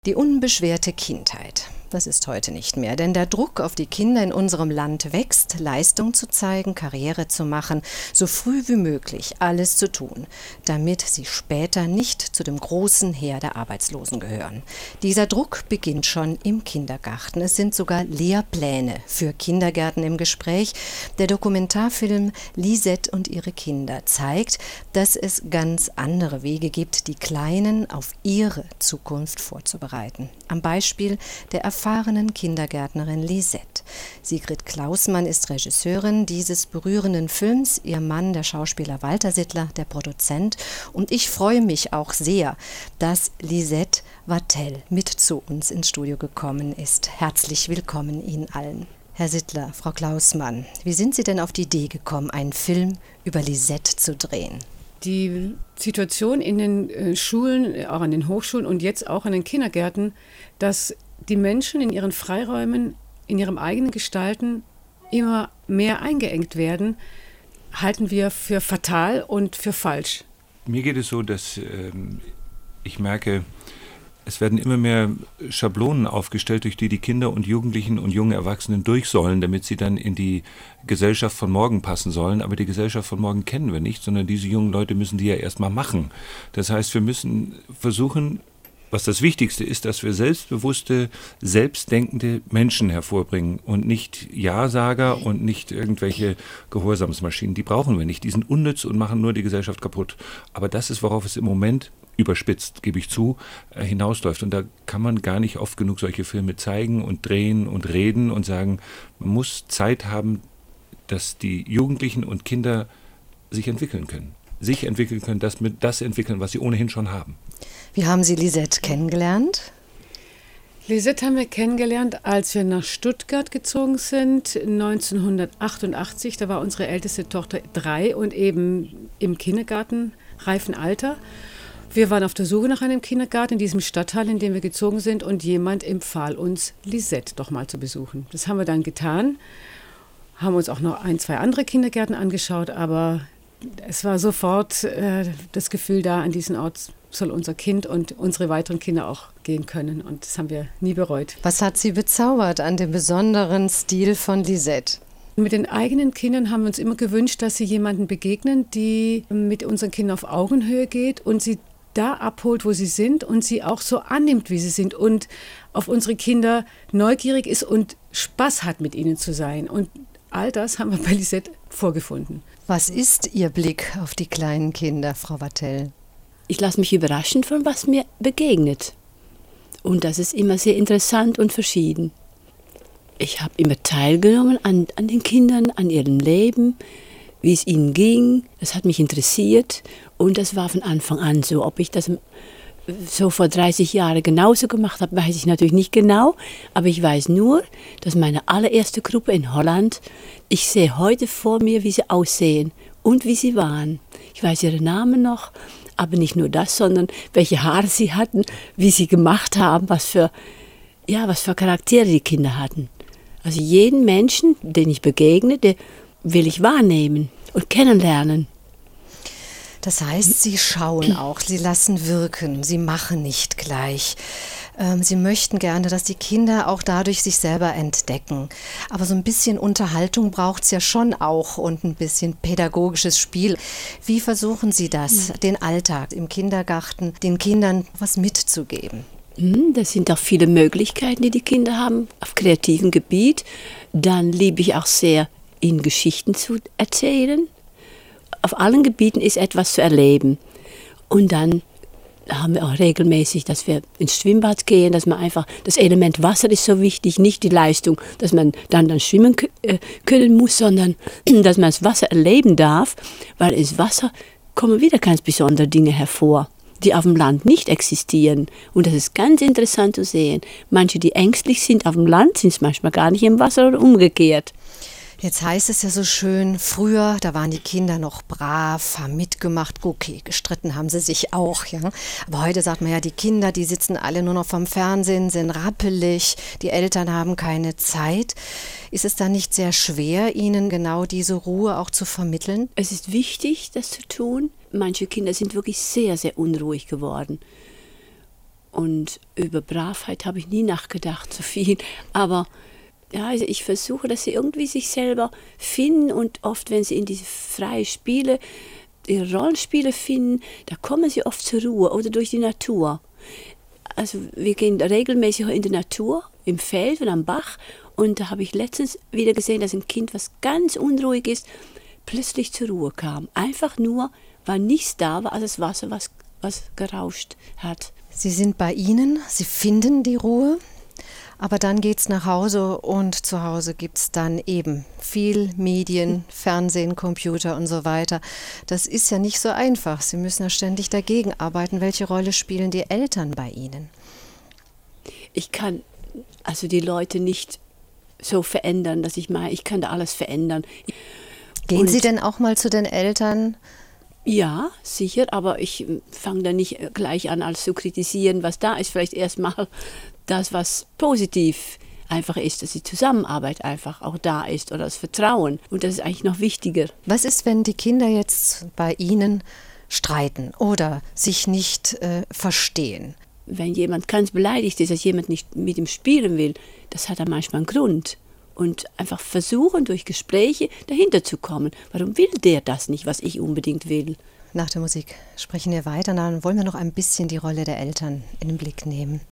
Die unbeschwerte Kindheit. Das ist heute nicht mehr, denn der Druck auf die Kinder in unserem Land wächst, Leistung zu zeigen, Karriere zu machen, so früh wie möglich alles zu tun, damit sie später nicht zu dem großen Heer der Arbeitslosen gehören. Dieser Druck beginnt schon im Kindergarten. Es sind sogar Lehrpläne für Kindergärten im Gespräch. Der Dokumentarfilm Lisette und ihre Kinder zeigt, dass es ganz andere Wege gibt, die Kleinen auf ihre Zukunft vorzubereiten. Am Beispiel der erfahrenen Kindergärtnerin Lisette. Sigrid Klausmann ist Regisseurin dieses berührenden Films, ihr Mann, der Schauspieler Walter Sittler, der Produzent. Und ich freue mich auch sehr, dass Lisette Vattel mit zu uns ins Studio gekommen ist. Herzlich willkommen Ihnen allen. Herr Sittler, Frau Klausmann, wie sind Sie denn auf die Idee gekommen, einen Film über Lisette zu drehen? Die Situation in den Schulen, auch an den Hochschulen und jetzt auch an den Kindergärten, dass die Menschen in ihren Freiräumen, in ihrem eigenen Gestalten immer mehr eingeengt werden, halten wir für fatal und für falsch. Mir geht es so, dass ich merke, es werden immer mehr Schablonen aufgestellt, durch die die Kinder und Jugendlichen und junge Erwachsenen durch sollen, damit sie dann in die Gesellschaft von morgen passen sollen. Aber die Gesellschaft von morgen kennen wir nicht, sondern diese jungen Leute müssen die ja erstmal machen. Das heißt, wir müssen versuchen, was das Wichtigste ist, dass wir selbstbewusste, selbstdenkende Menschen hervorbringen und nicht Ja-Sager und nicht irgendwelche Gehorsamsmaschinen. Die brauchen wir nicht. Die sind unnütz und machen nur die Gesellschaft kaputt. Aber das ist, worauf es im Moment überspitzt, gebe ich zu, hinausläuft. Und da kann man gar nicht oft genug solche Filme zeigen und drehen und reden und sagen, man muss Zeit haben, dass die Jugendlichen und Kinder sich entwickeln können. Das entwickeln, was sie ohnehin schon haben. Wie haben Sie Lisette kennengelernt? Lisette haben wir kennengelernt, als wir nach Stuttgart gezogen sind, 1988. Da war unsere älteste Tochter 3 und eben im Kindergarten, reifen Alter. Wir waren auf der Suche nach einem Kindergarten in diesem Stadtteil, in dem wir gezogen sind, und jemand empfahl uns, Lisette doch mal zu besuchen. Das haben wir dann getan, haben uns auch noch 1, 2 andere Kindergärten angeschaut, aber es war sofort das Gefühl da, an diesen Ort soll unser Kind und unsere weiteren Kinder auch gehen können. Und das haben wir nie bereut. Was hat Sie bezaubert an dem besonderen Stil von Lisette? Mit den eigenen Kindern haben wir uns immer gewünscht, dass sie jemanden begegnen, die mit unseren Kindern auf Augenhöhe geht und sie da abholt, wo sie sind und sie auch so annimmt, wie sie sind und auf unsere Kinder neugierig ist und Spaß hat, mit ihnen zu sein. Und all das haben wir bei Lisette vorgefunden. Was ist Ihr Blick auf die kleinen Kinder, Frau Vattel? Ich lasse mich überraschen, von was mir begegnet. Und das ist immer sehr interessant und verschieden. Ich habe immer teilgenommen an den Kindern, an ihrem Leben, wie es ihnen ging. Das hat mich interessiert und das war von Anfang an so. Ob ich das so vor 30 Jahren genauso gemacht habe, weiß ich natürlich nicht genau. Aber ich weiß nur, dass meine allererste Gruppe in Holland, ich sehe heute vor mir, wie sie aussehen und wie sie waren. Ich weiß ihre Namen noch, aber nicht nur das, sondern welche Haare sie hatten, wie sie gemacht haben, was für Charaktere die Kinder hatten. Also jeden Menschen, den ich begegne, den will ich wahrnehmen und kennenlernen. Das heißt, Sie schauen auch, Sie lassen wirken, Sie machen nicht gleich. Sie möchten gerne, dass die Kinder auch dadurch sich selber entdecken. Aber so ein bisschen Unterhaltung braucht es ja schon auch und ein bisschen pädagogisches Spiel. Wie versuchen Sie das, den Alltag im Kindergarten, den Kindern was mitzugeben? Das sind auch viele Möglichkeiten, die Kinder haben auf kreativem Gebiet. Dann liebe ich auch sehr, ihnen Geschichten zu erzählen. Auf allen Gebieten ist etwas zu erleben. Und dann haben wir auch regelmäßig, dass wir ins Schwimmbad gehen, dass man einfach, das Element Wasser ist so wichtig, nicht die Leistung, dass man dann schwimmen können muss, sondern dass man das Wasser erleben darf, weil ins Wasser kommen wieder ganz besondere Dinge hervor, die auf dem Land nicht existieren. Und das ist ganz interessant zu sehen. Manche, die ängstlich sind auf dem Land, sind es manchmal gar nicht im Wasser oder umgekehrt. Jetzt heißt es ja so schön, früher, da waren die Kinder noch brav, haben mitgemacht, okay, gestritten haben sie sich auch, ja. Aber heute sagt man ja, die Kinder, die sitzen alle nur noch vorm Fernsehen, sind rappelig, die Eltern haben keine Zeit. Ist es dann nicht sehr schwer, ihnen genau diese Ruhe auch zu vermitteln? Es ist wichtig, das zu tun. Manche Kinder sind wirklich sehr, sehr unruhig geworden. Und über Bravheit habe ich nie nachgedacht, so viel. Aber ja, also ich versuche, dass sie irgendwie sich selber finden und oft, wenn sie in diese freien Spiele, ihre Rollenspiele finden, da kommen sie oft zur Ruhe oder durch die Natur. Also wir gehen regelmäßig in die Natur, im Feld und am Bach. Und da habe ich letztens wieder gesehen, dass ein Kind, was ganz unruhig ist, plötzlich zur Ruhe kam. Einfach nur, weil nichts da war, als das Wasser, was gerauscht hat. Sie sind bei Ihnen, Sie finden die Ruhe, aber dann geht's nach Hause und zu Hause gibt's dann eben viel Medien, Fernsehen, Computer und so weiter. Das ist ja nicht so einfach. Sie müssen ja ständig dagegen arbeiten. Welche Rolle spielen die Eltern bei Ihnen? Ich kann also die Leute nicht so verändern, dass ich meine, ich kann da alles verändern. Gehen Sie denn auch mal zu den Eltern? Ja, sicher, aber ich fange da nicht gleich an, alles zu kritisieren, was da ist. Vielleicht erstmal das, was positiv einfach ist, dass die Zusammenarbeit einfach auch da ist oder das Vertrauen. Und das ist eigentlich noch wichtiger. Was ist, wenn die Kinder jetzt bei Ihnen streiten oder sich nicht verstehen? Wenn jemand ganz beleidigt ist, dass jemand nicht mit ihm spielen will, das hat dann manchmal einen Grund. Und einfach versuchen, durch Gespräche dahinter zu kommen. Warum will der das nicht, was ich unbedingt will? Nach der Musik sprechen wir weiter. Dann wollen wir noch ein bisschen die Rolle der Eltern in den Blick nehmen.